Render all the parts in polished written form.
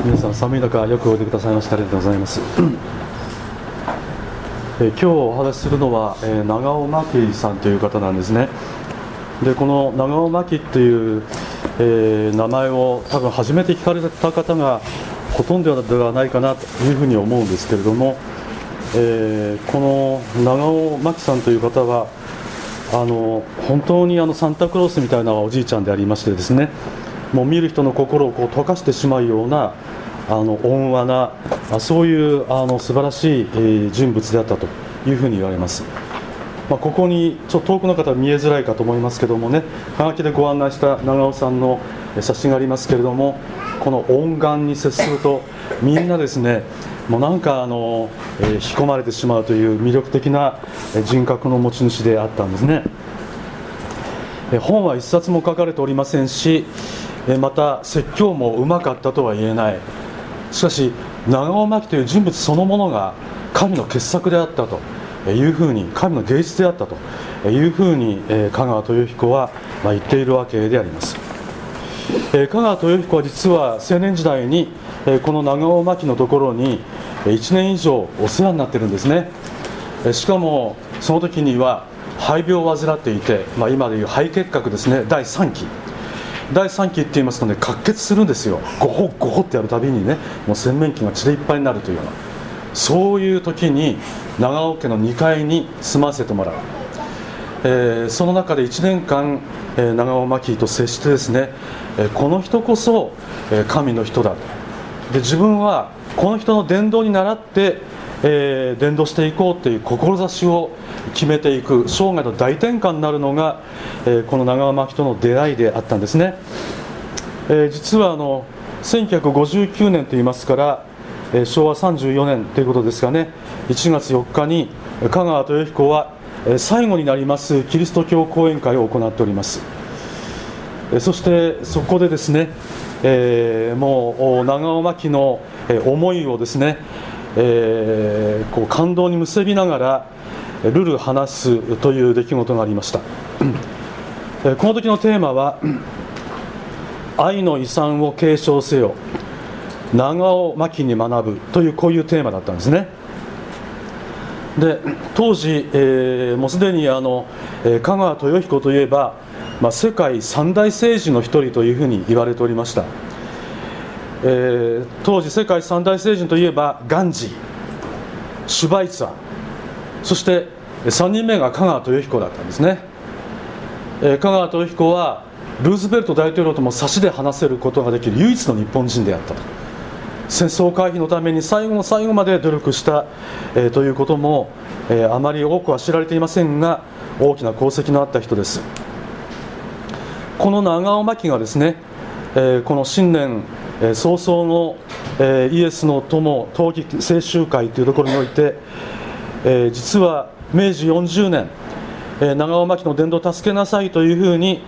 皆さん寒い中よくおいでくださいましてありがとうございます。今日お話しするのは、長尾真紀さんという方なんですね。でこの長尾真紀という、名前を多分初めて聞かれた方がほとんどではないかなというふうに思うんですけれども、この長尾真紀さんという方は本当にサンタクロースみたいなおじいちゃんでありましてですね、もう見る人の心を溶かしてしまうような温和なそういう素晴らしい、人物であったというふうに言われます。ここにちょっと遠くの方は見えづらいかと思いますけどもね、はがきでご案内した長尾さんの写真がありますけれども、この温顔に接するとみんなですね、もうなんか引き込まれてしまうという魅力的な人格の持ち主であったんですね。本は一冊も書かれておりませんし、また説教もうまかったとは言えない。しかし長尾真紀という人物そのものが神の傑作であったというふうに、神の芸術であったというふうに香川豊彦は言っているわけであります。香川豊彦は実は青年時代にこの長尾真紀のところに1年以上お世話になっているんですね。しかもその時には肺病を患っていて、今でいう肺結核ですね、第3期って言いますとね、滑血するんですよ。ゴホゴホってやるたびにね、もう洗面器が血でいっぱいになるというような、そういう時に長尾家の2階に住ませてもらう。その中で1年間、長尾真紀と接してですね、この人こそ、神の人だと。で自分はこの人の伝道に倣って、伝道していこうという志を決めていく生涯の大転換になるのが、この長尾真紀との出会いであったんですね。実は1959年といいますから、昭和34年ということですがね、1月4日に香川豊彦は最後になりますキリスト教講演会を行っております。そしてそこでですね、もう長尾真紀の思いをですね、こう感動に結びながらルル話すという出来事がありました。この時のテーマは愛の遺産を継承せよ、長尾真紀に学ぶというこういうテーマだったんですね。で当時、もうすでに香川豊彦といえば、世界三大聖人の一人というふうに言われておりました。当時世界三大聖人といえばガンジー、シュバイツァー、そして3人目が香川豊彦だったんですね。香川豊彦はルーズベルト大統領とも差しで話せることができる唯一の日本人であったと。戦争回避のために最後の最後まで努力した、ということも、あまり多くは知られていませんが、大きな功績のあった人です。この長尾真紀がですね、この新年早々のイエスの友冬季聖集会というところにおいて、実は明治40年、長尾真紀の伝道を助けなさいというふうに、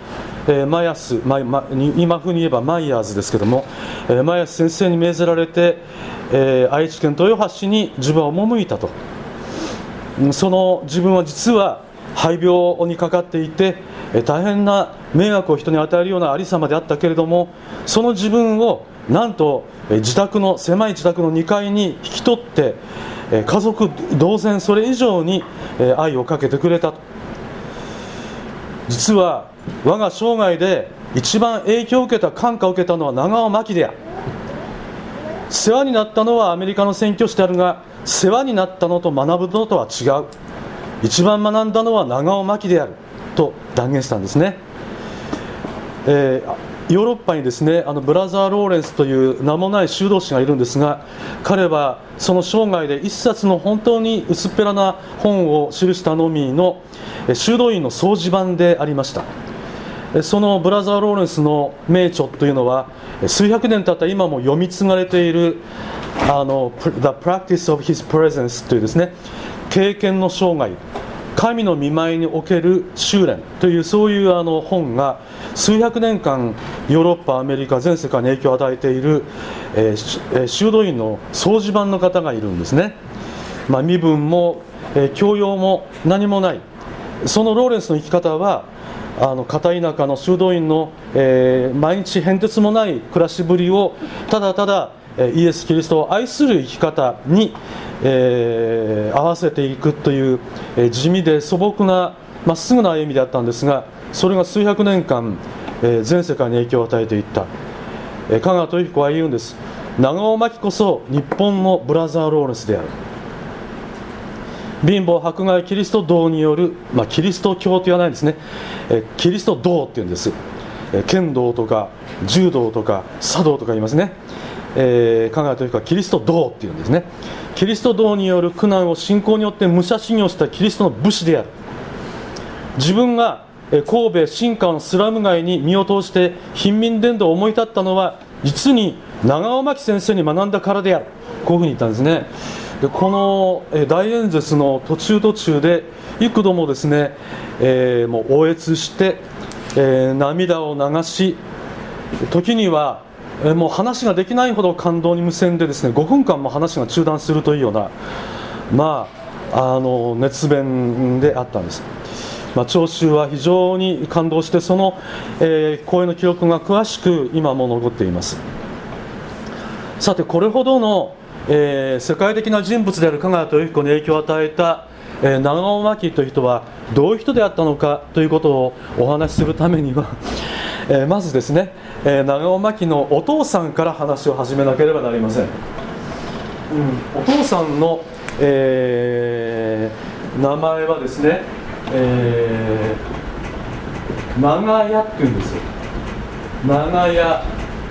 今風に言えばマイヤーズですけども、マイヤーズ先生に命ぜられて、愛知県豊橋に自分は赴いたと。その自分は実は肺病にかかっていて、大変な迷惑を人に与えるようなありさまであったけれども、その自分をなんと狭い自宅の2階に引き取って、家族同然それ以上に愛をかけてくれたと。実は我が生涯で一番影響を受けた、感化を受けたのは長尾真紀である。世話になったのはアメリカの宣教師であるが、世話になったのと学ぶのとは違う。一番学んだのは長尾真紀であると断言したんですね。ヨーロッパにですね、ブラザー・ローレンスという名もない修道士がいるんですが、彼はその生涯で一冊の本当に薄っぺらな本を記したのみの修道院の掃除版でありました。そのブラザー・ローレンスの名著というのは、数百年経った今も読み継がれているThe Practice of His Presence というですね、経験の生涯、神の御前における修練という、そういう本が数百年間ヨーロッパ、アメリカ全世界に影響を与えている、修道院の掃除版の方がいるんですね。身分も、教養も何もない、そのローレンスの生き方は片田舎の修道院の、毎日変哲もない暮らしぶりをただただ、 イエス・キリストを愛する生き方に、合わせていくという、地味で素朴なまっすぐな歩みであったんですが、それが数百年間、全世界に影響を与えていった。香川豊彦は言うんです。長尾真希こそ日本のブラザー・ローレンスである。貧乏迫害キリスト道による、キリスト教と言わないんですね、キリスト道っていうんです。剣道とか柔道とか茶道とか言いますね。香川豊彦はキリスト道っていうんですね。キリスト道による苦難を信仰によって武者修行したキリストの武士である。自分が神戸新川のスラム街に身を通して貧民伝道を思い立ったのは実に長尾真希先生に学んだからである。こういうふうに言ったんですね。でこの大演説の途中で幾度もですね、もう嗚咽して、涙を流し、時にはもう話ができないほど感動に無線でですね、5分間も話が中断するというような、熱弁であったんです。聴衆は非常に感動して、その、講演の記録が詳しく今も残っています。さて、これほどの、世界的な人物である香川豊彦に影響を与えた、長尾真希という人はどういう人であったのかということをお話しするためにはまずですね、長尾真希のお父さんから話を始めなければなりません。お父さんの、名前はですね、長屋っていうんですよ。長屋、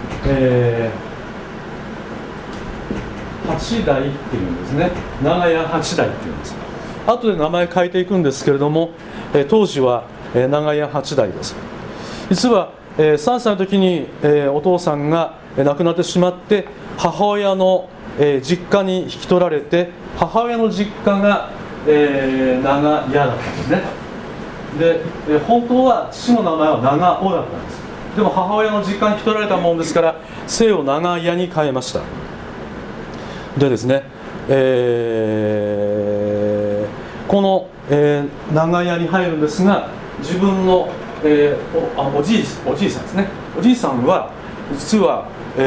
八代っていうんですね。長屋八代っていうんです。後で名前変えていくんですけれども、当時は長屋八代です。実は3歳の時にお父さんが亡くなってしまって、母親の実家に引き取られて、母親の実家が長屋だったんですね。で本当は父の名前は長尾だったんです。でも母親の実家に引き取られたものですから姓を長屋に変えました。でですね、この、長屋に入るんですが、自分の、おじいさんですね。おじいさんは実は、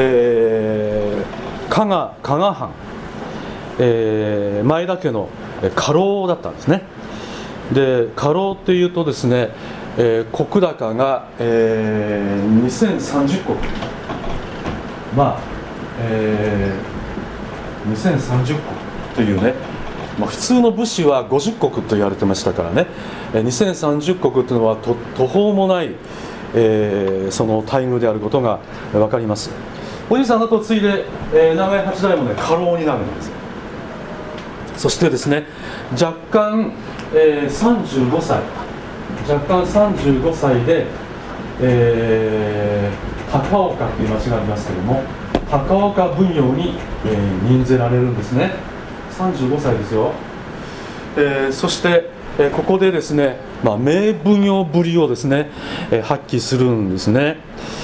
加賀藩、前田家の家老だったんですね。で家老っていうとですね、石高が、2030石、2030石というね、普通の武士は50石と言われてましたからね、2030石というのは途方もない、その待遇であることが分かります。おじいさんの後を継いで、長屋八代もね家老になるんです。そしてですね、若干35歳で、高岡という町がありますけれども、高岡奉行に、任ぜられるんですね。35歳ですよ。そして、ここでですね、名奉行ぶりをですね、発揮するんですね。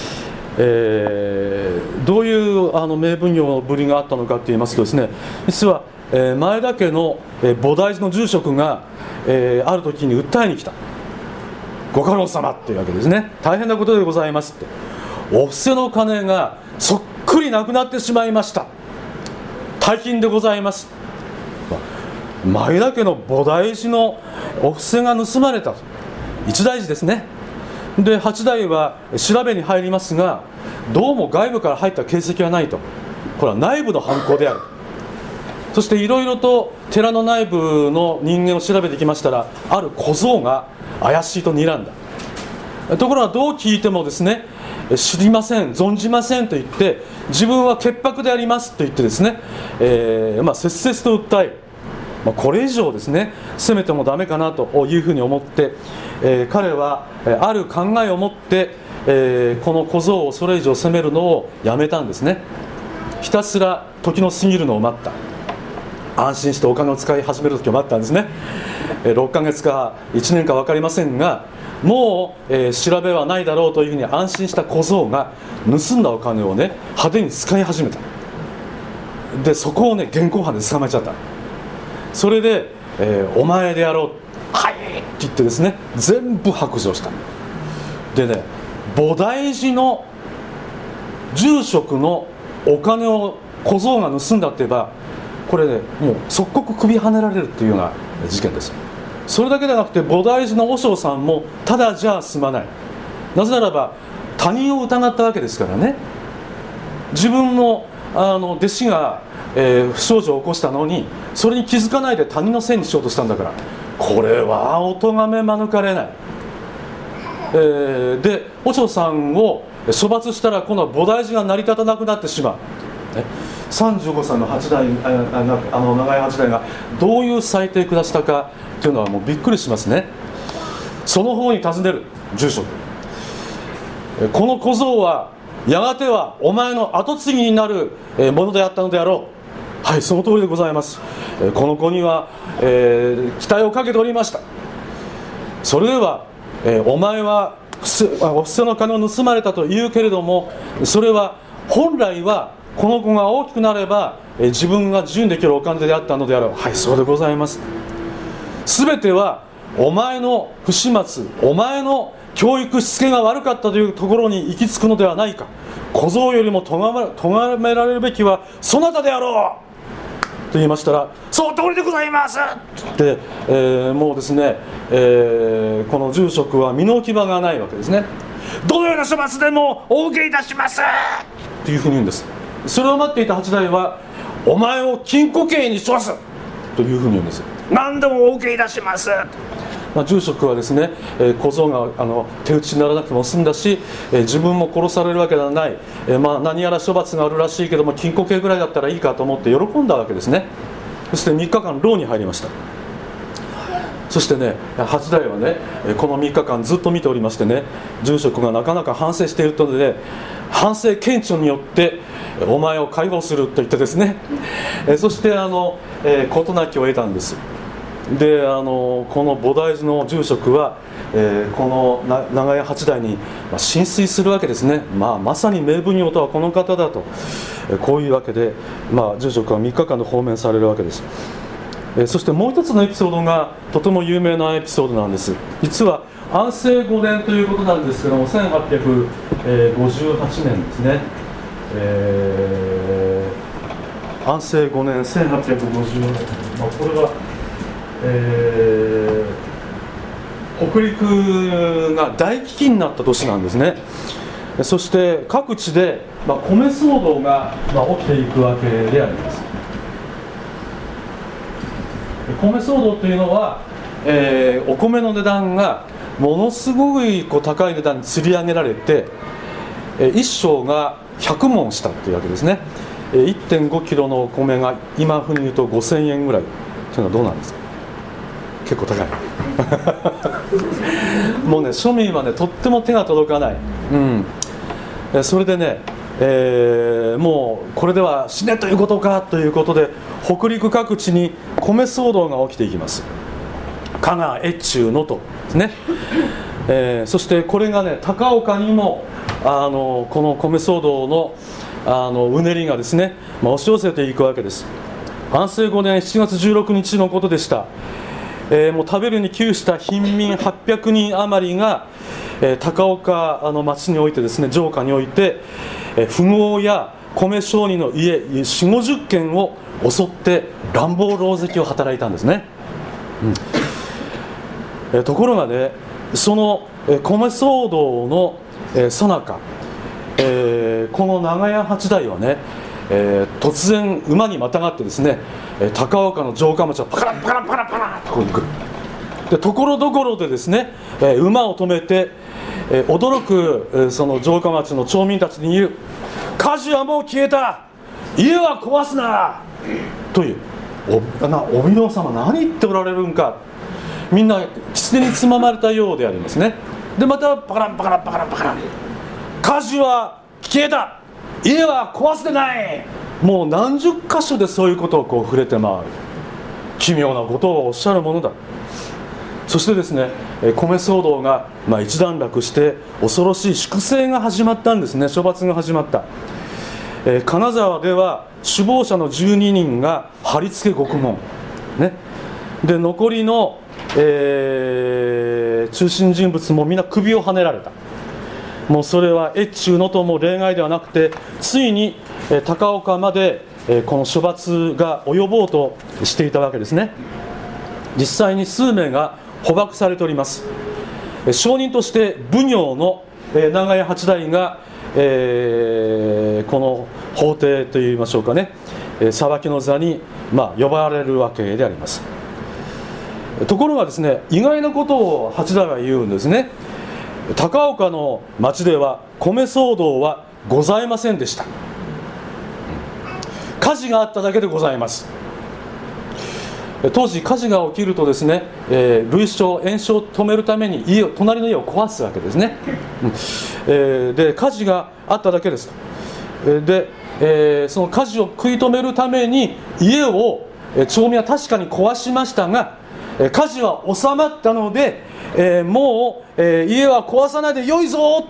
どういう名奉行ぶりがあったのかといいますとですね、実は、前田家の菩提寺の住職が、ある時に訴えに来た。ご家老様っていうわけですね。大変なことでございますって。お布施の金がそっくりなくなってしまいました。大金でございます。前田家の菩提寺のお布施が盗まれた。一大事ですね。で八代は調べに入りますが、どうも外部から入った形跡はないと。これは内部の犯行である。そしていろいろと寺の内部の人間を調べてきましたら、ある小僧が怪しいと睨んだ。ところがどう聞いてもですね、知りません、存じませんと言って、自分は潔白でありますと言ってですね、切々と訴える。これ以上ですね責めてもダメかなというふうに思って、彼はある考えを持って、この小僧をそれ以上責めるのをやめたんですね。ひたすら時の過ぎるのを待った。安心してお金を使い始める時を待ったんですね。6ヶ月か1年か分かりませんが、もう、調べはないだろうというふうに安心した小僧が盗んだお金をね派手に使い始めた。でそこをね現行犯で捕まえちゃった。それで、お前であろう、はいって言ってですね全部白状した。でね、菩提寺の住職のお金を小僧が盗んだって言えば、これね、もう即刻首はねられるっていうような事件です。それだけではなくて、菩提寺の和尚さんもただじゃ済まない。なぜならば他人を疑ったわけですからね。自分の弟子が、不祥事を起こしたのに、それに気づかないで他人のせいにしようとしたんだから、これはお咎め免れない。で和尚さんを処罰したら、今度は菩提寺が成り立たなくなってしまう、ね、35歳の八代長屋八代がどういう裁定下したかというのはもうびっくりしますね。その方に尋ねる住職、この小僧はやがてはお前の跡継ぎになるものであったのであろう。はい、その通りでございます。この子には、期待をかけておりました。それでは、お前はお布施の金を盗まれたと言うけれども、それは本来はこの子が大きくなれば自分が自由にできるお金であったのであろう。はい、そうでございます。すべてはお前の不始末、お前の教育しつけが悪かったというところに行き着くのではないか。小僧よりも咎められるべきはそなたであろうと言いましたら、その通りでございますって、もうですね、この住職は身の置き場がないわけですね。どのような処罰でもお受けいたしますというふうに言うんです。それを待っていた八代は、お前を禁錮刑に処すというふうに言うんです。何でもお受けいたします。住職はですね、小僧が手打ちにならなくても済んだし、自分も殺されるわけではない、何やら処罰があるらしいけども禁錮刑ぐらいだったらいいかと思って喜んだわけですね。そして3日間牢に入りました。そしてね、八代はね、この3日間ずっと見ておりましてね、住職がなかなか反省しているので、反省顕著によってお前を解放すると言ってですね、そして事なきを得たんです。でこの菩提寺の住職は、この長屋八代に心酔するわけですね。まさに名分女とはこの方だと、こういうわけで、住職は3日間で放免されるわけです。そしてもう一つのエピソードがとても有名なエピソードなんです。実は安政5年ということなんですけども、1858年ですね、安政5年1850年、これは北陸が大飢饉になった年なんですね。そして各地で、米騒動が、起きていくわけであります。米騒動というのは、お米の値段がものすごい高い値段に釣り上げられて、一升が100文したというわけですね。1.5 キロのお米が今風に言うと5000円ぐらいというのはどうなんですか。結構高いもうね、庶民はねとっても手が届かない、それでね、もうこれでは死ねということかということで、北陸各地に米騒動が起きていきます。加賀越中能登ですね、そしてこれがね高岡にもこの米騒動のうねりがですね、押し寄せていくわけです。安政5年7月16日のことでした。もう食べるに窮した貧民800人余りが、高岡町においてですね、城下において、富豪や米商人の家4、50軒を襲って乱暴狼藉を働いたんですね、ところがね、その米騒動の最中、この長屋八代はね、突然馬にまたがってですね、高岡の城下町をパカラパカラパカラパカラとこう行く。でところどころでですね、馬を止めて、驚くその城下町の町民たちに言う。火事はもう消えた、家は壊すなという。お奉行様何言っておられるんか。みんな狐につままれたようでありますね。でまたパカランパカランパカランパカラン、火事は消えた、家は壊すでない。もう何十箇所でそういうことを触れて回る。奇妙なことをおっしゃるものだ。そしてですね、米騒動が一段落して恐ろしい粛清が始まったんですね。処罰が始まった。金沢では首謀者の12人が貼り付け獄門、ね、で残りの、中心人物もみんな首をはねられた。もうそれは越中能登も例外ではなくて、ついに高岡まで、 この処罰が及ぼうとしていたわけですね。実際に数名が捕獲されております。証人として奉行の長屋八代が、この法廷といいましょうかね、裁きの座に、呼ばれるわけであります。ところがですね、意外なことを八代は言うんですね。高岡の町では米騒動はございませんでした。火事があっただけでございます。当時火事が起きるとですね、類焼炎症を止めるために隣の家を壊すわけですね。で火事があっただけですと。で、その火事を食い止めるために家を町民は確かに壊しましたが、火事は収まったので、もう、家は壊さないでよいぞって、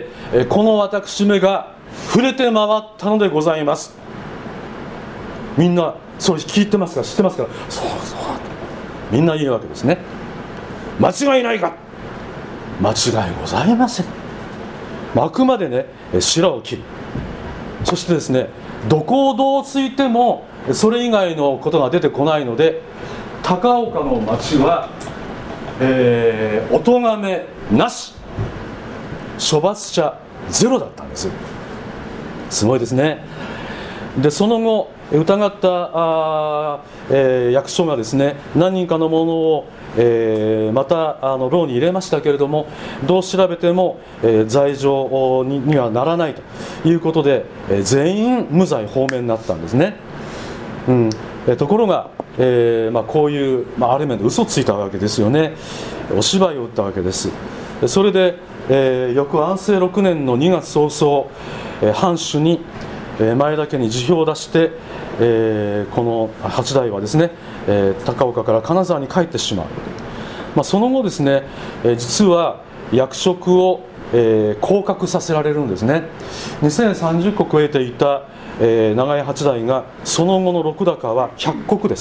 この私めが触れて回ったのでございます。みんなそれ聞いてますから知ってますから、そうそうみんな言うわけですね。間違いないか、間違いございません。あくまでね白を切る。そしてですね、どこをどうついてもそれ以外のことが出てこないので、高岡の町は、お咎めなし、処罰者ゼロだったんです。すごいですね。でその後疑った役所がですね、何人かの者を、また牢に入れましたけれども、どう調べても、罪状にはならないということで、全員無罪放免になったんですね。ところが、こういう、ある面で嘘ついたわけですよね。お芝居を打ったわけです。それで、翌安政6年の2月早々、藩主に前田家に辞表を出して、この八代はですね、高岡から金沢に帰ってしまう。その後ですね、実は役職を、降格させられるんですね。2030石得ていた、長屋八代がその後の禄高は100石です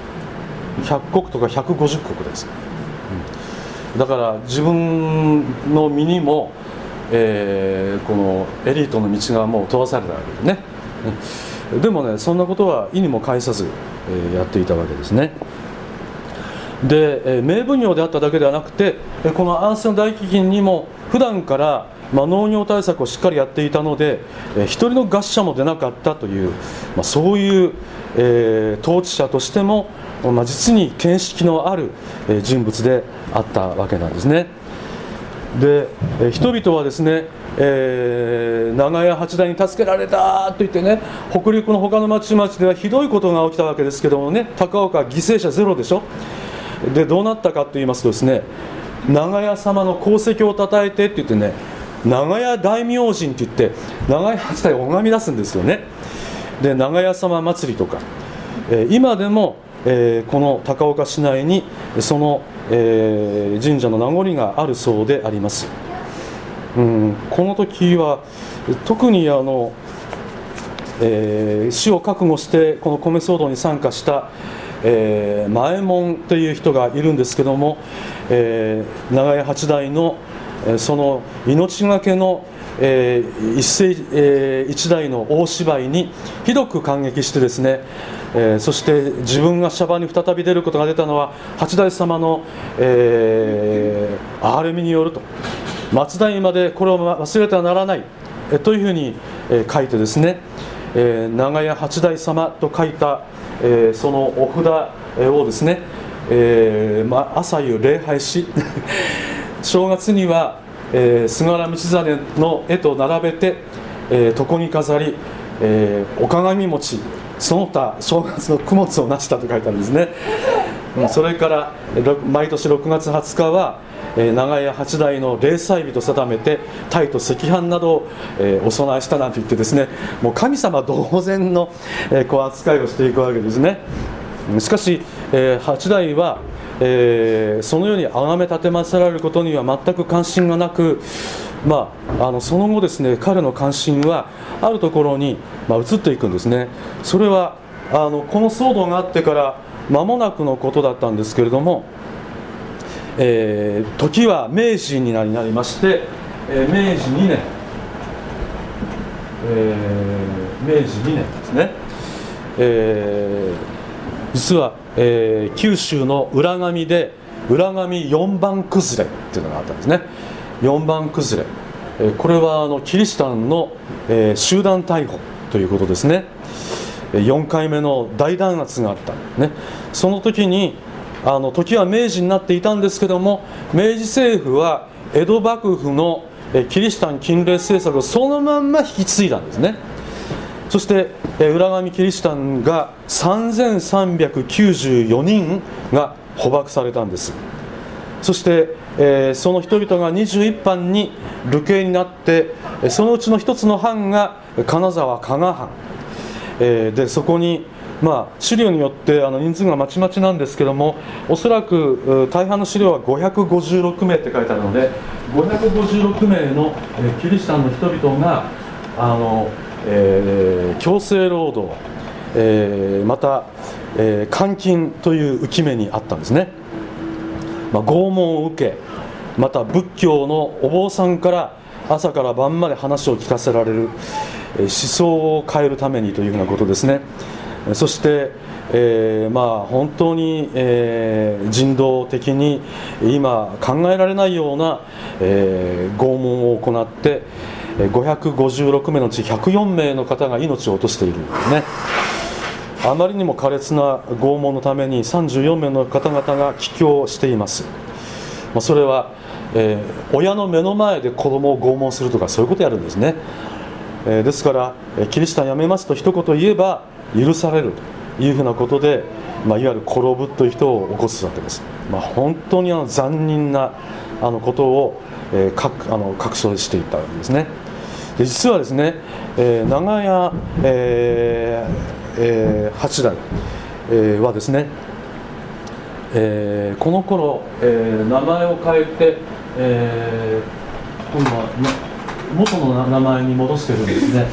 。100石とか150石です。だから自分の身にも、このエリートの道がもう閉ざされたわけですね。でもね、そんなことは意にも介さず、やっていたわけですね。で、名奉行であっただけではなくて、この安政の大飢饉にも普段から、農業対策をしっかりやっていたので、一人の餓死者も出なかったという、そういう、統治者としても、実に見識のある人物であったわけなんですね。で、人々はですね、長屋八代に助けられたと言ってね、北陸の他の町々ではひどいことが起きたわけですけどもね、高岡は犠牲者ゼロでしょ。でどうなったかと言いますとですね、長屋様の功績をたたえてって言ってね、長屋大明神って言って長屋八代を拝み出すんですよね。で長屋様祭りとか、今でも、この高岡市内にその、神社の名残があるそうであります。この時は特に死を覚悟してこの米騒動に参加した、前門という人がいるんですけども、長屋八代のその命がけの、一代の大芝居にひどく感激してですね、そして自分が娑婆に再び出ることが出たのは八代様の、憐れみによると、末代までこれを忘れてはならない、というふうに、書いてですね、長屋八代様と書いた、そのお札をですね、朝夕礼拝し正月には、菅原道真の絵と並べて、床に飾り、お鏡餅その他正月の供物をなしたと書いてあるんですね。それから毎年6月20日は長屋八代の例祭日と定めて鯛と赤飯などをお供えしたなんて言ってですね、もう神様同然のこう扱いをしていくわけですね。しかし八代はそのように崇め立てまつられることには全く関心がなく、その後ですね、彼の関心はあるところに移っていくんですね。それはこの騒動があってから間もなくのことだったんですけれども、時は明治になりまして、明治2年ですね。 実は、九州の浦上で浦上4番崩れっていうのがあったんですね。4番崩れ、これはキリシタンの、集団逮捕ということですね。4回目の大弾圧があった、ね、その時に時は明治になっていたんですけども、明治政府は江戸幕府のキリシタン禁令政策をそのまんま引き継いだんですね。そして浦上キリシタンが3394人が捕獲されたんです。そして、その人々が21藩に流刑になって、そのうちの一つの藩が金沢加賀藩、でそこに、資料によって人数がまちまちなんですけども、おそらく大半の資料は556名って書いてあるので、556名のキリシタンの人々が強制労働、また、監禁という憂き目にあったんですね。拷問を受け、また仏教のお坊さんから朝から晩まで話を聞かせられる、思想を変えるためにというふうなことですね。そして、本当に、人道的に今考えられないような、拷問を行って、556名のうち104名の方が命を落としているんですね。あまりにも苛烈な拷問のために34名の方々が帰郷しています。それは、親の目の前で子供を拷問するとかそういうことをやるんですね。ですからキリシタンやめますと一言言えば許されるというふうなことで、いわゆる転ぶという人を起こすわけです。本当に残忍なことを、確証していったわけですね。で実はですね、長屋、八代、はですね、この頃、名前を変えて、今度は元の名前に戻してるんですね。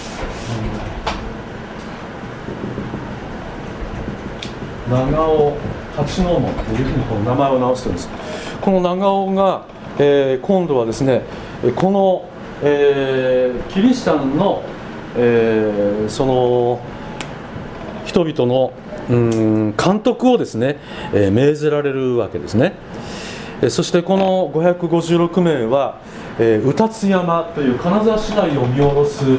長尾八之門というふうにこの名前を直してるんです。この長尾が、今度はですね、この、キリシタンの、その人々の監督をですね、命ぜられるわけですね。そしてこの556名は、宇達山という金沢市内を見下ろす、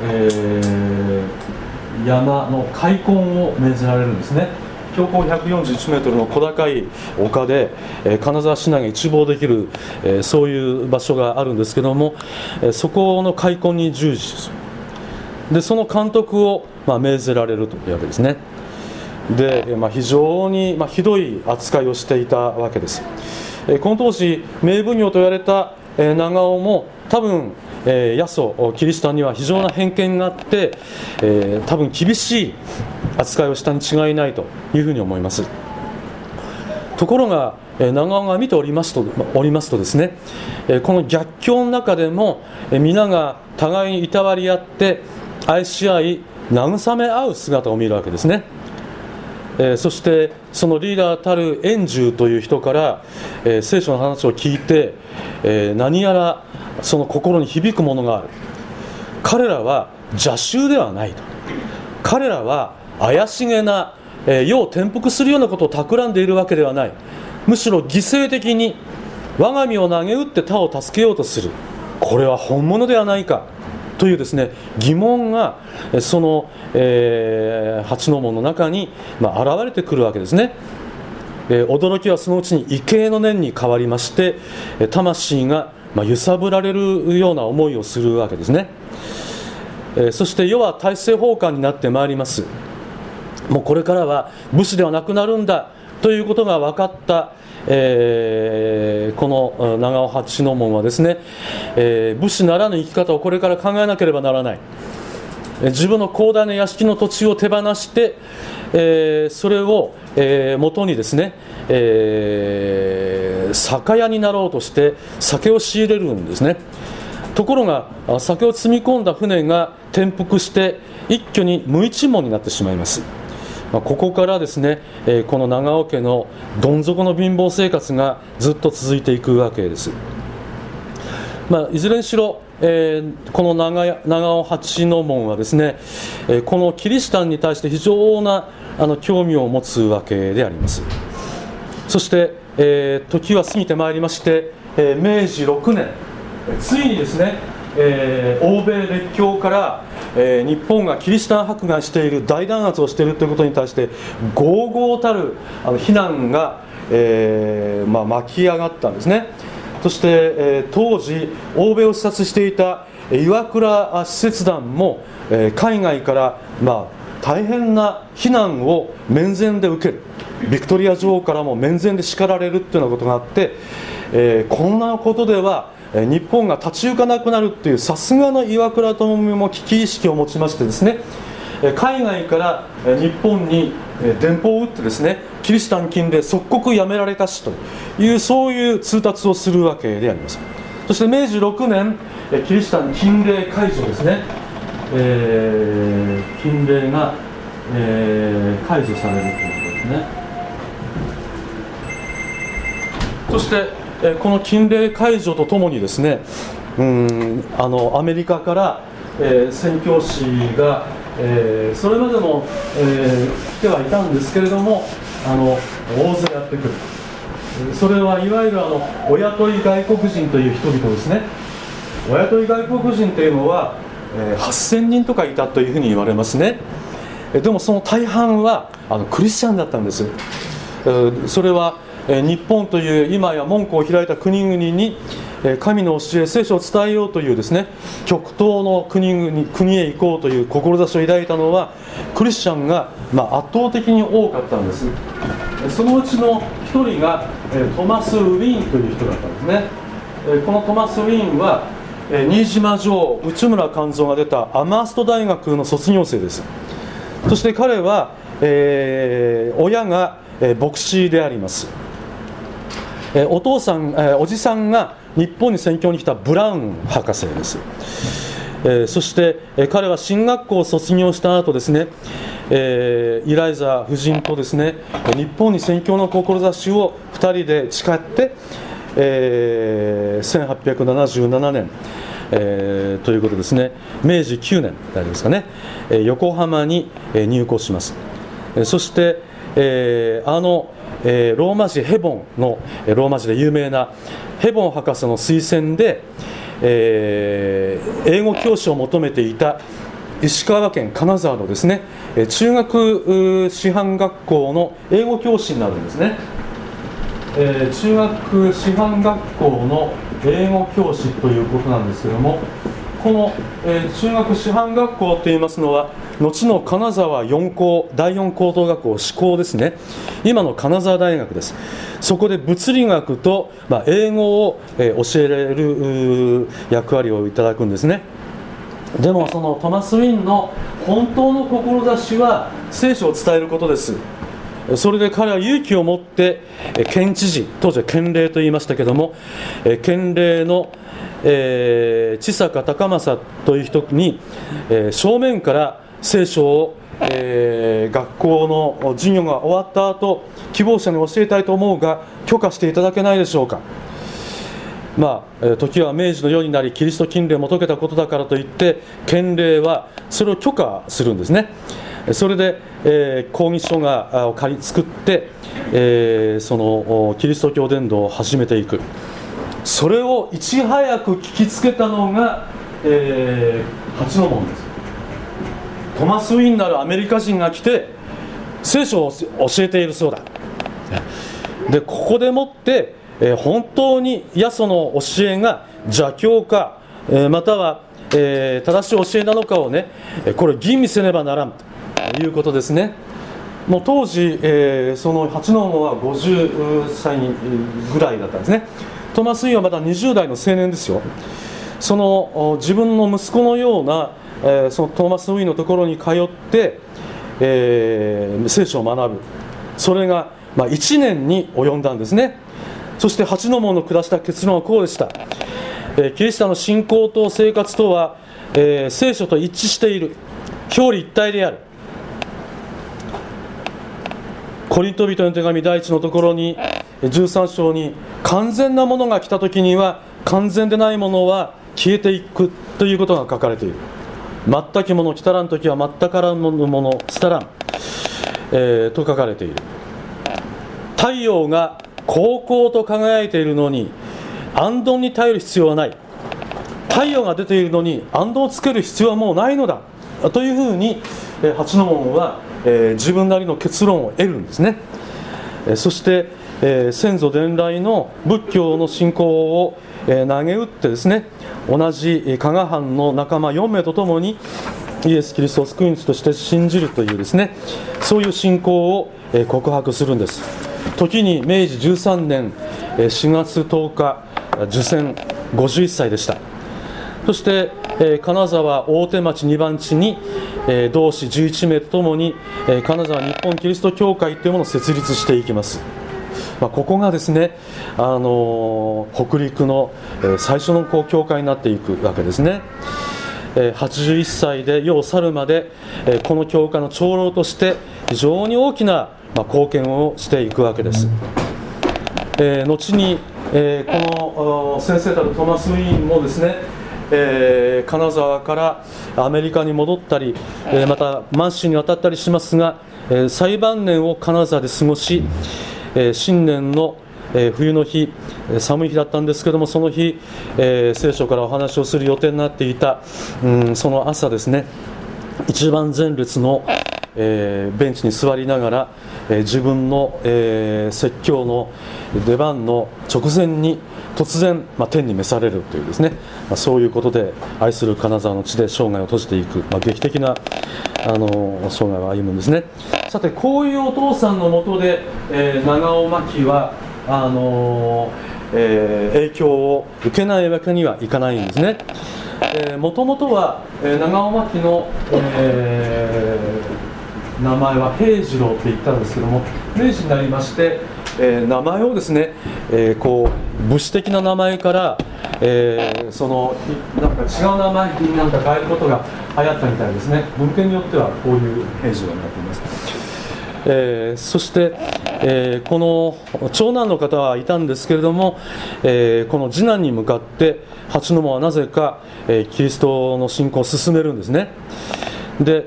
山の開墾を命ぜられるんですね。標高141メートルの小高い丘で、金沢市内が一望できる、そういう場所があるんですけども、そこの開墾に従事する。でその監督を、命ぜられるというわけですね。で、非常に、ひどい扱いをしていたわけです。この当時名奉行と言われた、長尾も多分、八十キリシタンには非常な偏見があって、多分厳しい扱いをしたに違いないというふうに思います。ところが、長尾が見ておりますとですね、この逆境の中でも、皆が互いにいたわり合って愛し合い慰め合う姿を見るわけですね。そしてそのリーダーたる円寿という人から、聖書の話を聞いて、何やらその心に響くものがある。彼らは邪衆ではないと。彼らは怪しげな、世を転覆するようなことを企んでいるわけではない。むしろ犠牲的に我が身を投げ打って他を助けようとする。これは本物ではないかというですね、疑問がその、八の門の中に、現れてくるわけですね。驚きはそのうちに畏敬の念に変わりまして、魂が揺さぶられるような思いをするわけですね。そして世は大政奉還になってまいります。もうこれからは武士ではなくなるんだということが分かった、この長尾八之門はですね、武士ならぬ生き方をこれから考えなければならない。自分の広大な屋敷の土地を手放して、それを、元にですね、酒屋になろうとして酒を仕入れるんですね。ところが酒を積み込んだ船が転覆して一挙に無一文になってしまいます。ここからですね、この長尾家のどん底の貧乏生活がずっと続いていくわけです。 いずれにしろ、この長尾八の門はですね、このキリシタンに対して非常な興味を持つわけであります。そして、時は過ぎてまいりまして、明治6年ついにですね、欧米列強から、日本がキリシタン迫害している、大弾圧をしているということに対して豪々たる非難が、巻き上がったんですね。そして、当時欧米を視察していた岩倉使節団も、海外から、大変な非難を面前で受ける、ビクトリア女王からも面前で叱られるというようなことがあって、こんなことでは日本が立ち行かなくなるという、さすがの岩倉具視も危機意識を持ちましてですね、海外から日本に電報を打ってですね、キリシタン禁令即刻やめられたしという、そういう通達をするわけであります。そして明治6年キリシタン禁令解除ですね、禁令が、解除されるということですね。そしてこの禁令解除とともにですね、アメリカから、宣教師が、それまでも、来てはいたんですけれども、大勢やってくる。それはいわゆるお雇い外国人という人々ですね。お雇い外国人というのは、8000人とかいたというふうに言われますね。でもその大半はクリスチャンだったんです。それは日本という今や門戸を開いた国々に神の教え、聖書を伝えようというですね、極東の国へ行こうという志を抱いたのはクリスチャンが圧倒的に多かったんです。そのうちの一人がトマス・ウィーンという人だったんですね。このトマス・ウィーンは新島城内村勘三が出たアマースト大学の卒業生です。そして彼は、親が牧師であります。おじさんが日本に宣教に来たブラウン博士です。そして彼は進学校を卒業した後ですね、イライザ夫人とですね、日本に宣教の志を2人で誓って、1877年、ということですね、明治9年でありますかね、横浜に入校します。そして、ローマ字ヘボンのローマ字で有名なヘボン博士の推薦で、英語教師を求めていた石川県金沢のですね、中学師範学校の英語教師になるんですね。中学師範学校の英語教師ということなんですけれども、この、中学師範学校といいますのは後の金沢四高第四高等学校志高ですね。今の金沢大学です。そこで物理学と、英語を、教えられる役割をいただくんですね。でもそのトマス・ウィンの本当の志は聖書を伝えることです。それで彼は勇気を持って県知事、当時は県令と言いましたけども、県令の千坂高政という人に正面から聖書を学校の授業が終わった後、希望者に教えたいと思うが許可していただけないでしょうか。時は明治の世になりキリスト禁令も解けたことだからといって県令はそれを許可するんですね。それで、講義書を作って、そのキリスト教伝道を始めていく。それをいち早く聞きつけたのが、八の門です。トマス・ウィンなるアメリカ人が来て聖書を教えているそうだ。でここでもって、本当にヤソの教えが邪教か、または、正しい教えなのかをね、これ吟味せねばならんということですね。もう当時、その八の門は50歳ぐらいだったんですね。トマス・ウィンはまだ20代の青年ですよ。その自分の息子のような、そのトマス・ウィンのところに通って、聖書を学ぶ。それが、1年に及んだんですね。そして八の門の下した結論はこうでした。キリシタンの信仰と生活とは、聖書と一致している、表裏一体である。コリント人の手紙第1のところに13章に、完全なものが来た時には完全でないものは消えていくということが書かれている。全きもの来たらんときは全からんものしたらん、と書かれている。太陽がこうこうと輝いているのに暗灯に頼る必要はない。太陽が出ているのに暗灯をつける必要はもうないのだというふうに八の門は自分なりの結論を得るんですね。そして先祖伝来の仏教の信仰を投げ打ってですね、同じ加賀藩の仲間4名とともにイエス・キリストを救い主として信じるというですね、そういう信仰を告白するんです。時に明治13年4月10日寿先51歳でした。そして金沢大手町2番地に同志11名とともに金沢日本キリスト教会というものを設立していきます。ここがですね、北陸の最初の教会になっていくわけですね。81歳で世を去るまでこの教会の長老として非常に大きな貢献をしていくわけです。後にこの先生たるトマス・ウィーンもですね、金沢からアメリカに戻ったりまた満州に渡ったりしますが、最晩年を金沢で過ごし、新年の冬の日、寒い日だったんですけども、その日、聖書からお話をする予定になっていた、その朝ですね、一番前列の、ベンチに座りながら、自分の、説教の出番の直前に突然、天に召されるというですね、そういうことで愛する金沢の地で生涯を閉じていく、劇的な生涯を歩むんですね。さて、こういうお父さんのもとで、長尾真希は影響を受けないわけにはいかないんですね。もともとは、長尾真希の、名前は平次郎って言ったんですけども、明治になりまして、名前をですね、武士的な名前から、そのなんか違う名前になんか変えることが流行ったみたいですね。文献によってはこういう平次郎になっています。そして、この長男の方はいたんですけれども、この次男に向かって八の門はなぜか、キリストの信仰を進めるんですね。で、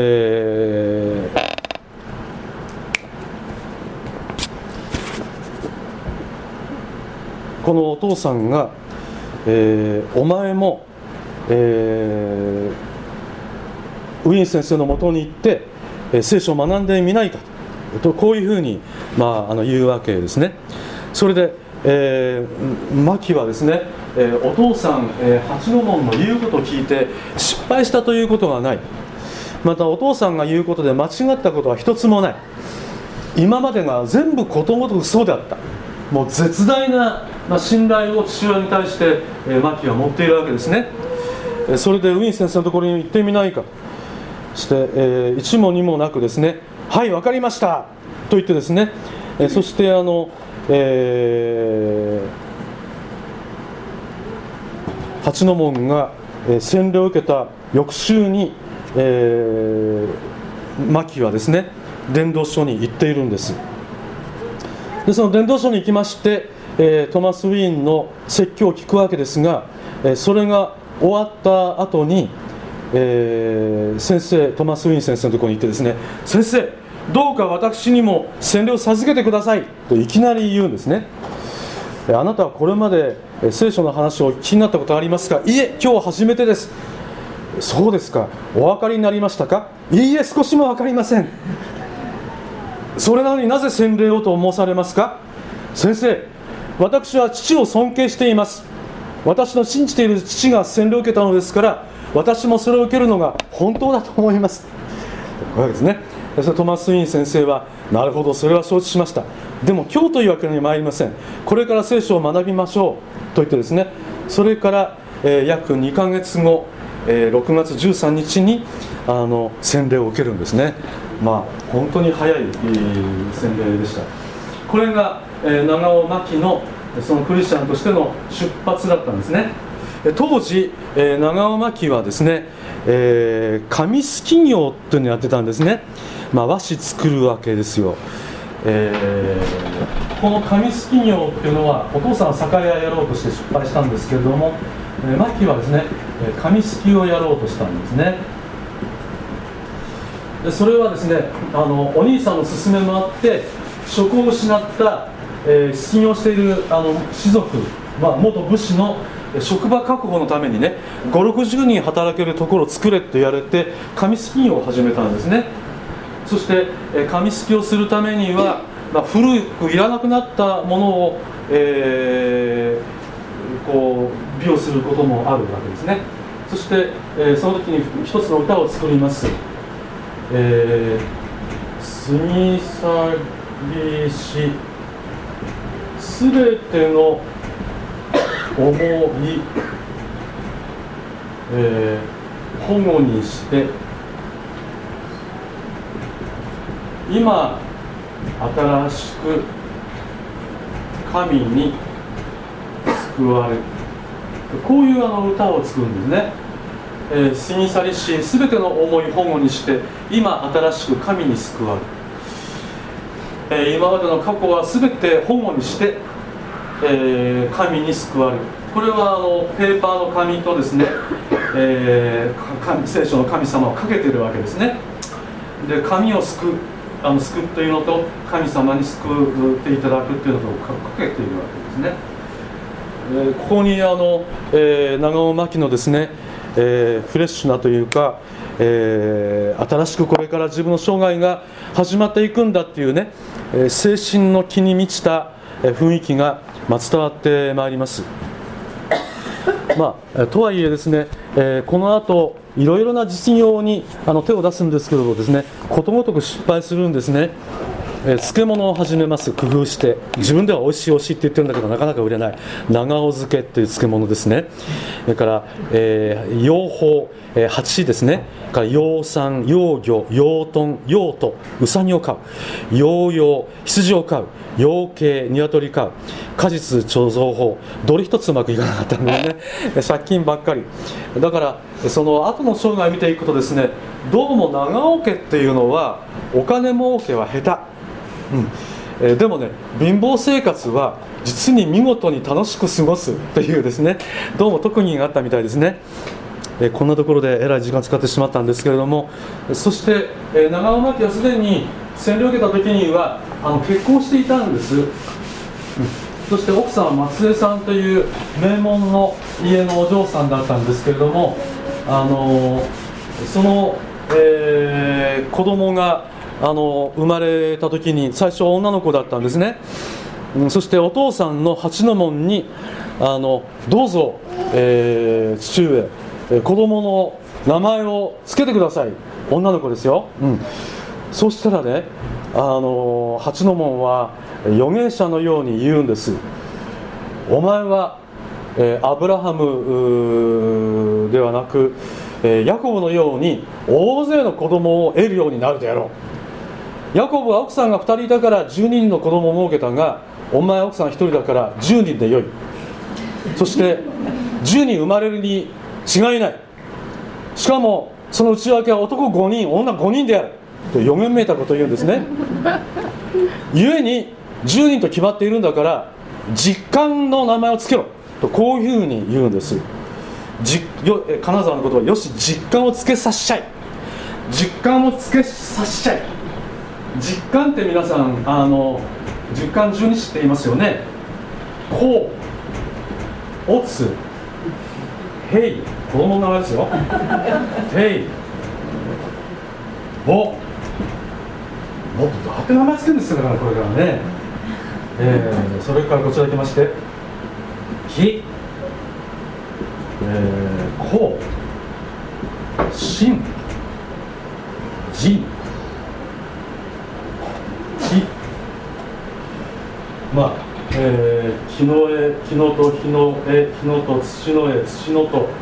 このお父さんが、お前も、ウィーン先生のもとに行って聖書を学んでみないかと、こういうふうに、言うわけですね。それで、真希はですね、お父さん、八の門の言うことを聞いて失敗したということがない。またお父さんが言うことで間違ったことは一つもない。今までが全部ことごとくそうであった。もう絶大な信頼を父親に対して真希は持っているわけですね。それでウィン先生のところに行ってみないか、そして一も二もなくですね、はい、分かりましたと言ってですね、そして八の門が洗礼を受けた翌週に真希はですね、伝道所に行っているんです。でその伝道所に行きまして、トマス・ウィーンの説教を聞くわけですが、それが終わった後に、先生トマス・ウィーン先生のところに行ってですね、先生どうか私にも洗礼を授けてくださいといきなり言うんですね。あなたはこれまで聖書の話を気になったことありますか？いえ、今日初めてです。そうですか、お分かりになりましたか？いいえ、少しも分かりません。それなのになぜ洗礼をと申されますか？先生、私は父を尊敬しています。私の信じている父が洗礼を受けたのですから、私もそれを受けるのが本当だと思います。これですね。それトマス・ウィーン先生は、なるほど、それは承知しました。でも今日というわけには参りません。これから聖書を学びましょうと言ってですね、それから、約2ヶ月後、6月13日に洗礼を受けるんですね。本当に早い洗礼でした。これが、長尾真希のそのクリスチャンとしての出発だったんですね。当時、長尾真希はですね、紙すき業っていうのをやってたんですね。和紙作るわけですよ。 この紙すき業っていうのはお父さんは酒屋やろうとして失敗したんですけれども、牧はですね紙すきをやろうとしたんですね。でそれはですねお兄さんの勧めもあって職を失った、失業している士族、元武士の職場確保のためにね5、60人働けるところを作れって言われて紙すき業を始めたんですね。そして紙すきをするためには、古くいらなくなったものを、こう美をすることもあるわけですね。そして、その時に一つの歌を作ります。過ぎ去りしすべての思い、保護にして今新しく神に救われる、こういう歌を作るんですね。過ぎ去りしすべての思い保護にして今新しく神に救われる、今までの過去はすべて保護にして、神に救われる。これはペーパーの紙とですね、聖書の神様をかけているわけですね。で神を救うというのと神様に救っていただくというのとかけているわけですね。ここに長尾牧のですね、フレッシュなというか、新しくこれから自分の生涯が始まっていくんだっていうね、精神の気に満ちた雰囲気が伝わってまいります。とはいえですね、この後いろいろな実業に手を出すんですけれどもですね、ことごとく失敗するんですね。漬物を始めます。工夫して自分では美味しい美味しいって言ってるんだけどなかなか売れない長尾漬けっていう漬物ですね。それから養蜂、蜂ですね。から養蚕、養魚、養豚、養豚、ウサギを飼う、養羊、羊を飼う、養鶏、鶏飼う、果実貯蔵法、どれ一つうまくいかなかったんだよね。借金ばっかりだから、その後の生涯を見ていくとですね、どうも長尾家っていうのはお金儲けは下手、でもね貧乏生活は実に見事に楽しく過ごすというですね、どうも特技があったみたいですね。こんなところでえらい時間使ってしまったんですけれども、そして、長尾牧はすでに洗礼を受けた時には結婚していたんです。そして奥さんは松江さんという名門の家のお嬢さんだったんですけれども、その、子供が生まれた時に最初女の子だったんですね。そしてお父さんの八の門にどうぞ、父上子供の名前をつけてください。女の子ですよ。そしたらね八の門は預言者のように言うんです。お前は、アブラハムではなく、ヤコブのように大勢の子供を得るようになるであろう。ヤコブは奥さんが2人いたから12人の子供を設けたが、お前は奥さん1人だから10人でよい。そして10人生まれるに違いない。しかもその内訳は男5人女5人であると予言めいたことを言うんですね。故に10人と決まっているんだから実感の名前をつけろと、こういうふうに言うんです。金沢のことはよし実感をつけさせちゃい、実感をつけさせちゃい。実感って皆さん実感十二支って言いますよね。こう、おつ、へい、子供の名前ですよ。へい、ぼ、ぼってどうやって名前つけるんですか、だからこれからね。それからこちら行きまして、き、こう、しん、じん、き、木の絵、木のと日の絵、日のと土の絵、土のと、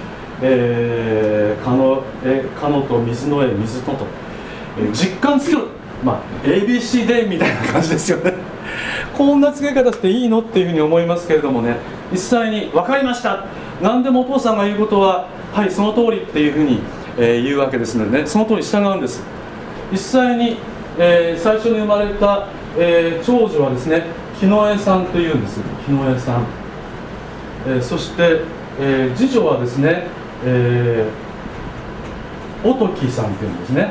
かの絵、かのと水の絵、水のと、実感つけろ、ABCD みたいな感じですよね。こんな付け方していいのっていうふうに思いますけれどもね、実際に分かりました、何でもお父さんが言うことははいその通りっていうふうに、言うわけですのでね、その通り従うんです。実際に、最初に生まれた、長女はですね日野江さんというんです。日野江さん、そして、次女はですね、音木さんというんですね。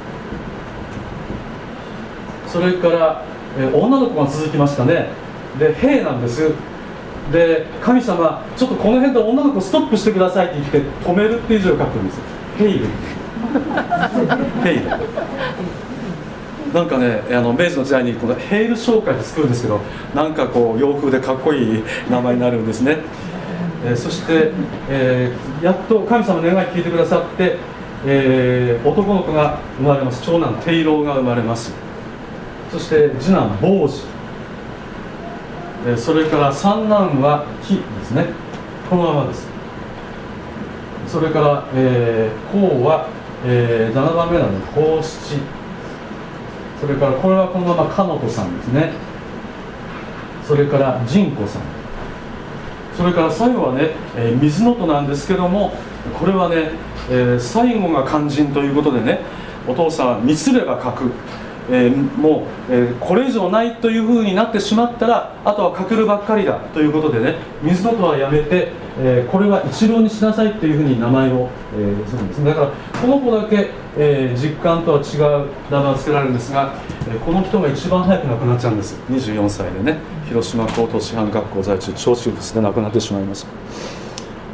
それから、女の子が続きましたね。で、兵なんです。で、神様、ちょっとこの辺で女の子ストップしてくださいって言って止めるっていう字を書くんです。ヘイルヘイルなんかね、明治の時代にこのヘイル商会で作るんですけど、なんかこう洋風でかっこいい名前になるんですね。そして、やっと神様の願い聞いてくださって、男の子が生まれます。長男貞郎が生まれます。そして次男坊司、それから三男は妃ですね。このままです。それから、皇は、7番目なので皇七、それからこれはこのまま加本さんですね。それから神子さん、それから最後はね、水の戸なんですけども、これはね、最後が肝心ということでね、お父さんは蜜れば書く、もう、これ以上ないというふうになってしまったらあとは書けるばっかりだということでね、水の戸はやめて、これは一郎にしなさいというふうに名前を、するんですね。だからこの子だけ、実感とは違う名前を付けられるんですが、この人が一番早く亡くなっちゃうんです。24歳でね、広島高等師範学校在中腸チフスで亡くなってしまいました。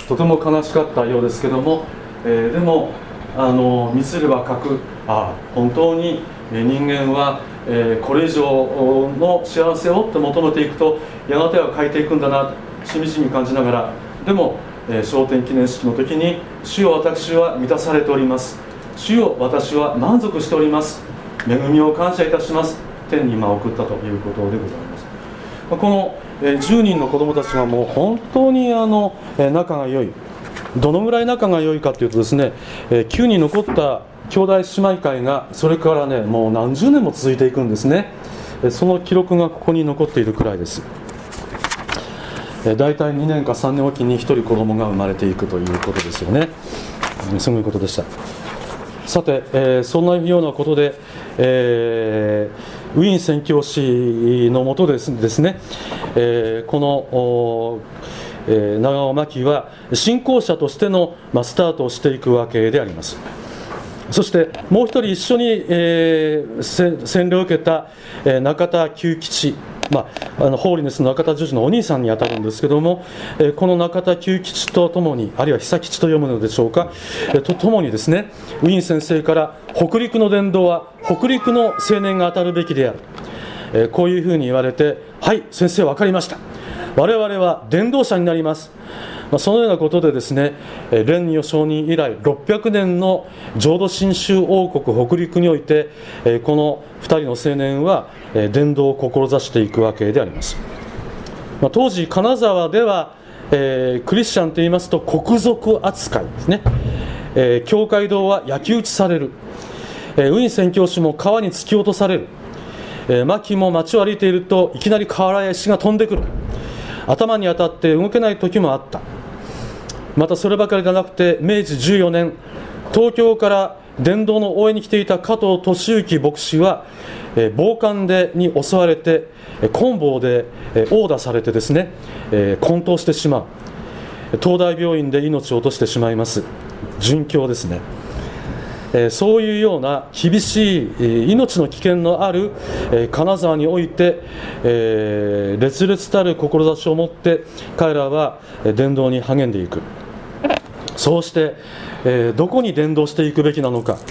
とても悲しかったようですけども、でも蜜れば書く、本当に人間は、これ以上の幸せをって求めていくとやがては変えていくんだなとしみじみ感じながら、でも、昇天記念式の時に主よ私は満たされております、主よ私は満足しております、恵みを感謝いたします、天に送ったということでございます。この10人の子供たちがもう本当に仲が良い。どのぐらい仲が良いかというとですね、9人残った兄弟姉妹会がそれからねもう何十年も続いていくんですね。その記録がここに残っているくらいです。だいたい2年か3年おきに1人子供が生まれていくということですよね。すごいことでした。さて、そんなようなことで、ウィーン宣教師のもとですね、この長尾真希は信仰者としての、スタートをしていくわけであります。そしてもう一人一緒に、洗礼を受けた、中田久吉、ホーリネスの中田女子のお兄さんにあたるんですけども、この中田久吉とともに、あるいは久吉と読むのでしょうか、とともにですね、ウィーン先生から北陸の伝道は北陸の青年が当たるべきである、こういうふうに言われて、はい先生分かりました、我々は伝道者になります。そのようなことでですね、蓮如上人以来600年の浄土真宗王国北陸において、この2人の青年は伝道を志していくわけであります。当時金沢では、クリスチャンといいますと国賊扱いですね。教会堂は焼き討ちされる、ウィーン宣教師も川に突き落とされる、マキも街を歩いているといきなり瓦や石が飛んでくる、頭に当たって動けない時もあった。またそればかりではなくて、明治14年東京から伝道の応援に来ていた加藤俊之牧師は、暴漢に襲われて棍棒で殴打されてですね、昏倒してしまう。東大病院で命を落としてしまいます。殉教ですね。そういうような厳しい命の危険のある金沢において、烈烈たる志を持って彼らは伝道に励んでいく。そうして、どこに伝道していくべきなのか、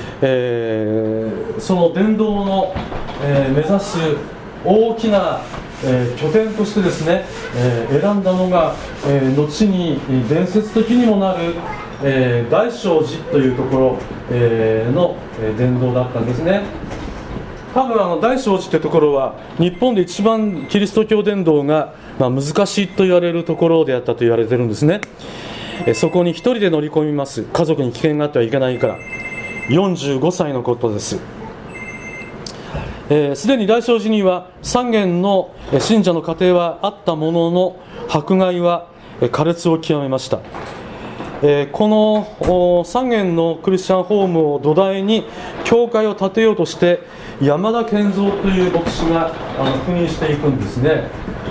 その伝道の、目指す大きな、拠点としてですね、選んだのが、後に伝説的にもなる大聖寺というところ、の伝道だったんですね。多分大聖寺というところは日本で一番キリスト教伝道が、難しいと言われるところであったと言われているんですね。そこに一人で乗り込みます。家族に危険があってはいけないから。45歳のことです。すでに大聖寺には3軒の信者の家庭はあったものの、迫害は苛烈を極めました。 この3軒のクリスチャンホームを土台に教会を建てようとして山田健三という牧師が赴任していくんですね。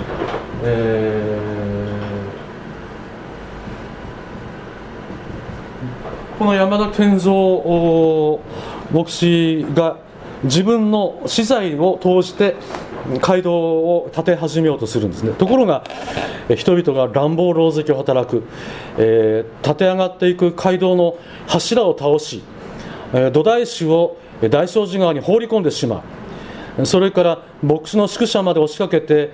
この山田健三牧師が自分の私財を投じて街道を建て始めようとするんですね。ところが人々が乱暴狼藉を働く、建て上がっていく街道の柱を倒し、土台紙を大聖寺川に放り込んでしまう。それから牧師の宿舎まで押しかけて、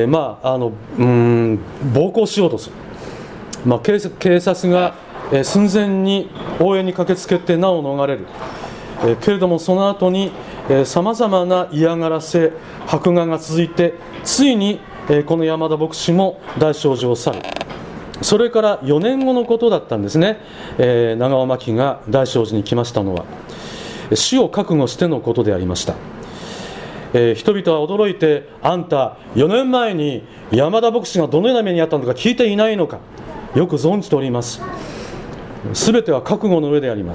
暴行しようとする。警察が寸前に応援に駆けつけて難を逃れる。けれどもその後にさまざまな嫌がらせ迫害が続いて、ついにこの山田牧師も大聖寺を去る。それから4年後のことだったんですね。長尾真希が大聖寺に来ましたのは死を覚悟してのことでありました。人々は驚いて、あんた4年前に山田牧師がどのような目に遭ったのか聞いていないのか。よく存じております。すべては覚悟の上であります。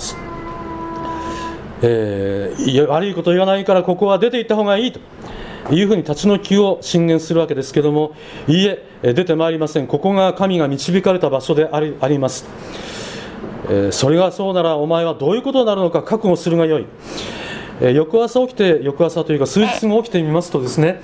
悪いこと言わないからここは出て行った方がいいというふうに立ち退きを進言するわけですけれども、いいえ、出てまいりません。ここが神が導かれた場所であります。それがそうならお前はどういうことになるのか覚悟するがよい。翌朝というか数日後起きてみますとですね、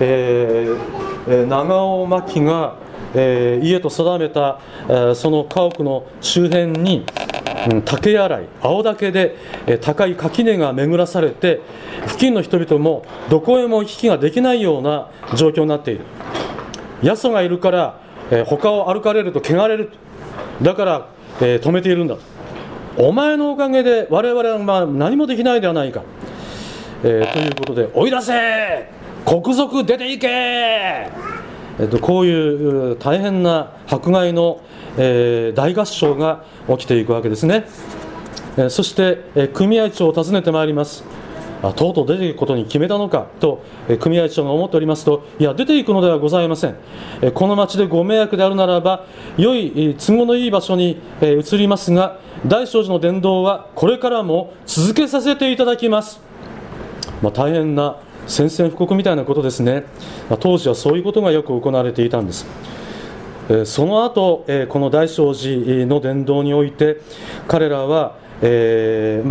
長尾真希が家と定めたその家屋の周辺に竹洗い、青竹で高い垣根が巡らされて、付近の人々もどこへも行き来ができないような状況になっている。ヤソがいるから他を歩かれると汚れる、だから止めているんだ。お前のおかげで我々は何もできないではないか、ということで、追い出せ、国賊出ていけ、こういう大変な迫害の大合唱が起きていくわけですね。そして組合長を訪ねてまいります。とうとう出ていくことに決めたのかと組合長が思っておりますと、いや出ていくのではございません。この町でご迷惑であるならば良い都合のいい場所に移りますが、大聖寺の伝道はこれからも続けさせていただきます。大変な宣戦布告みたいなことですね。当時はそういうことがよく行われていたんです。その後この大聖寺の伝道において彼らは、大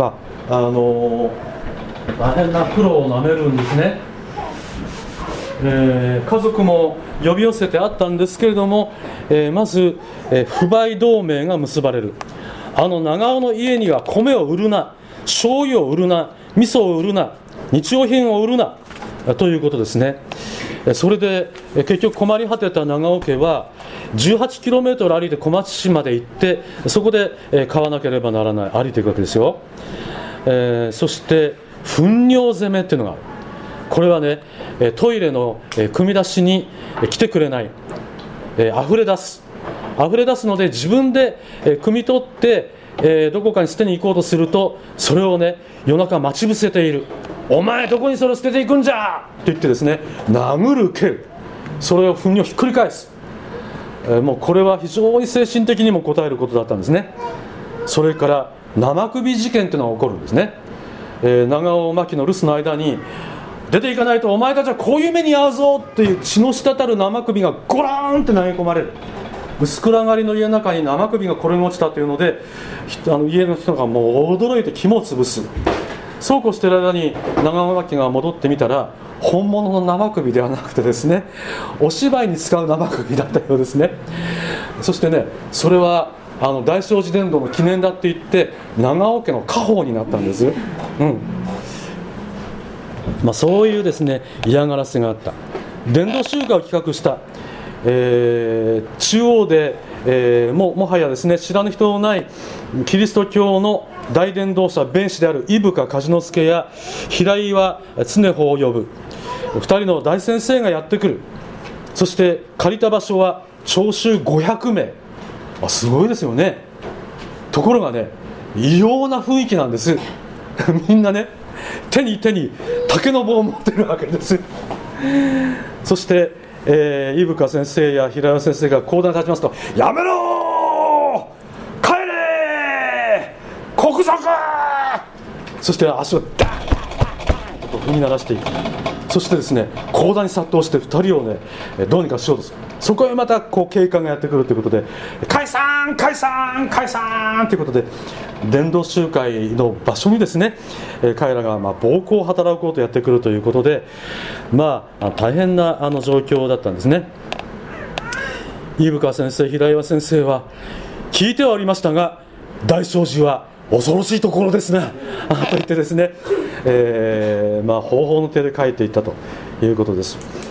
変な苦労をなめるんですね。家族も呼び寄せてあったんですけれども、まず、不買同盟が結ばれる。長尾の家には米を売るな、醤油を売るな、味噌を売るな、日用品を売るなということですね。それで結局困り果てた長尾家は 18km 歩いて小町市まで行って、そこで買わなければならない、歩いていくわけですよ。そして糞尿攻めっていうのがある。これはね、トイレの汲み出しに来てくれない、溢れ出すので自分で汲み取ってどこかに捨てに行こうとすると、それをね夜中待ち伏せている。お前どこにそれを捨てていくんじゃと言ってですね、殴る蹴る、それを糞尿をひっくり返す。もうこれは非常に精神的にも応えることだったんですね。それから生首事件というのが起こるんですね。長尾真希の留守の間に、出ていかないとお前たちはこういう目に遭うぞっていう血の滴る生首がゴラーンって投げ込まれる。薄暗がりの家の中に生首が転げ落ちたというので、家の人がもう驚いて肝を潰す。そうこうしている間に長尾真希が戻ってみたら、本物の生首ではなくてですね、お芝居に使う生首だったようですね。そしてね、それは大聖寺伝道の記念だって言って長尾家の家宝になったんです。そういうですね嫌がらせがあった。伝道集会を企画した、中央で、もはやですね知らぬ人のないキリスト教の大伝道者弁士である伊深梶之助や平岩常穂を呼ぶ。2人の大先生がやってくる。そして借りた場所は聴衆500名。すごいですよね。ところがね、異様な雰囲気なんですみんなね、手に竹の棒を持ってるわけです。そして伊深先生や平岩先生が講談に立ちますと、やめろー、帰そして足をダーンダーンダーンと踏み鳴らしていく。そしてですね、講談に殺到して2人をねどうにかしようとする。そこへまたこう警官がやってくるということで、解散解散解散ということで、伝道集会の場所にですね、彼らが暴行を働こうとやってくるということで、大変な状況だったんですね。飯深先生、平岩先生は、聞いてはおりましたが大聖寺は恐ろしいところですねと言ってですね、方法の手で書いていったということです。